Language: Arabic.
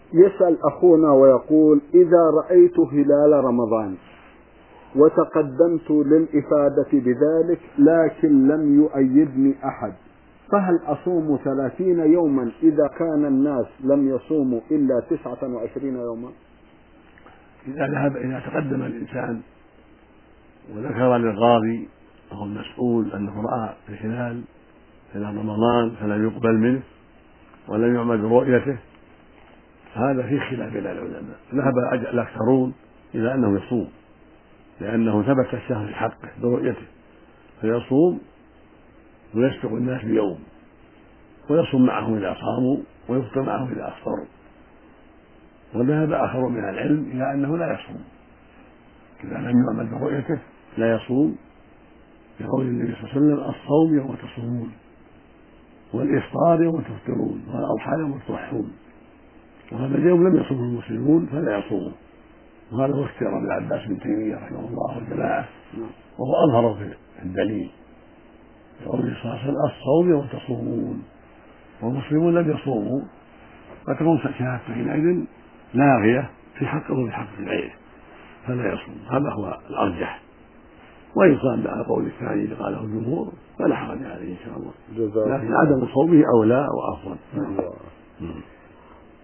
يسأل أخونا ويقول: إذا رأيت هلال رمضان وتقدمت للإفادة بذلك لكن لم يؤيدني أحد، فهل أصوم 30 يوما إذا كان الناس لم يصوموا إلا 29 يوما؟ إذا تقدم الإنسان وذكر للقاضي أو المسؤول أنه رأى الهلال رمضان فلم يقبل منه ولم يعمل برؤيته، هذا في خلاف بين العلماء. ذهب الأكثرون إلى أنه يصوم لأنه ثبت الشهر في حقه برؤيته، فيصوم ويسبق الناس بيوم ويصوم معهم إذا صاموا ويفطر معهم إذا أفطروا. وذهب آخر من العلم إلى أنه لا يصوم إذا لم يعمل برؤيته، لا يصوم، يقول النبي صلى الله عليه وسلم: الصوم يوم تصومون والإفطار يوم تفطرون والأضحى يوم تضحون، وهذا اليوم لم يصومه المسلمون فلا يصومه. وهذا هو اختيار ابن عباس بن تيمية رحمه الله والجماعة، وهو أظهر في الدليل يقول صلى الله عليه وسلم: الصوم يوم تصومون، والمسلمون لم يصوموا، فتكون شهادته حينئذ لاغية في حقه وفي حق غيره فلا يصوم. هذا هو الأرجح، وإن صام على قول الثاني اللي قاله الجمهور فلا حرج عليه إن شاء الله، لكن عدم صومه أولى وأفضل.